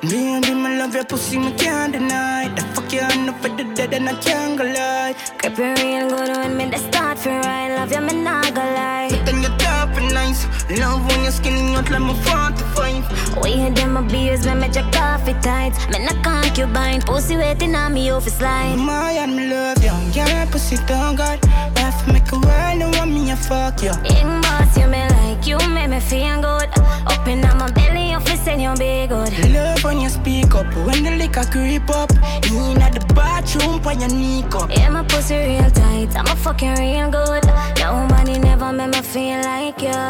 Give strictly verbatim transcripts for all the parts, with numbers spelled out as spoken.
Baby, me love your pussy, me can't deny. The fuck you enough for the dead and I can't go lie. Keep it real good when me the start for right. Love you, me not go lie. But then you're tough and nice. Love when you're skinny out like my forty-five. We hit them abuse when me check coffee tights. Me not concubine, pussy waiting on me off a slide. My and me love you, girl, pussy don't God. Have to make a world, no want me a fuck you. Young boss, you me like you, make me feel good. Open up my belly, office and you be good. Love when you speak up, when the liquor creep up. In at the bathroom, put your knee up. Yeah, my pussy real tight, I'm a fucking real good. Nobody never make me feel like you.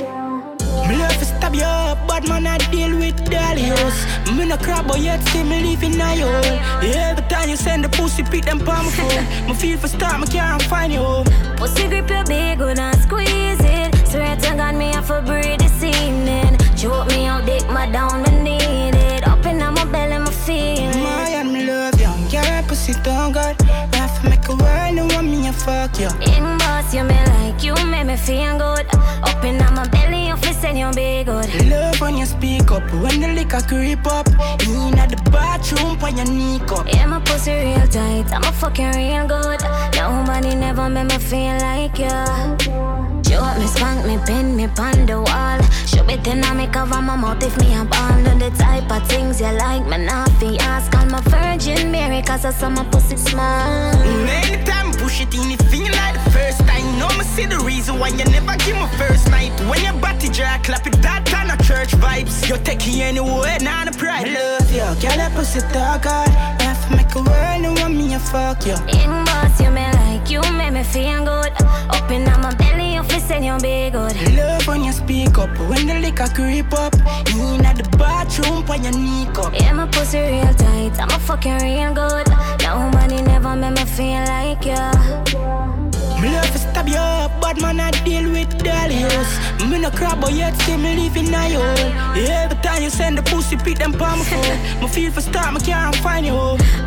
Me love to stab you up, but man I deal with dollies. Me no crab but yet still me live in a hole. Every time you send the pussy, pick them palm my phone. Me feel for start, me can't find you. Pussy grip you big, good and squeeze it. Swear to God, me have to breathe this evening. Choke me out, dick my down, me need it. Up in my belly, me feel it. My and me love you, girl, pussy don't God. Have to make a world, no want me a fuck you. Young boss, you me like you, make me feel good. Up in my belly, office and you be good. Love when you speak up, when the liquor creep up. In at the bathroom, put your knee up. Yeah, my pussy real tight, I'm a fucking real good. Nobody never make me feel like you. Show me, spank me, pin me pon the wall. Show me then I make cover my mouth if me abandon the type of things you like. Me not fi ask, call my Virgin Mary, cause I saw my pussy small. Anytime push it in, it feel like the first time. No, me see the reason why you never give me first night. When your body dry, clap it that kind of church vibes. You take it anywhere, not a pride. Love you, girl, that pussy talk hard. Have to make a world, no want me a fuck you. Young boss, you me like you, make me feel good. Up in my belly, office and you be good. Love when you speak up, when the liquor creep up. In at the bathroom, put your knee up. Yeah, my pussy real tight, I'm a fucking real good. Nobody never make me feel like you. Me love to stab you up, but man I deal with dollies. Me no crab but yet still me live in a hole. Every time you send the pussy, pick them palm my phone. Me feel for start, me can't find you.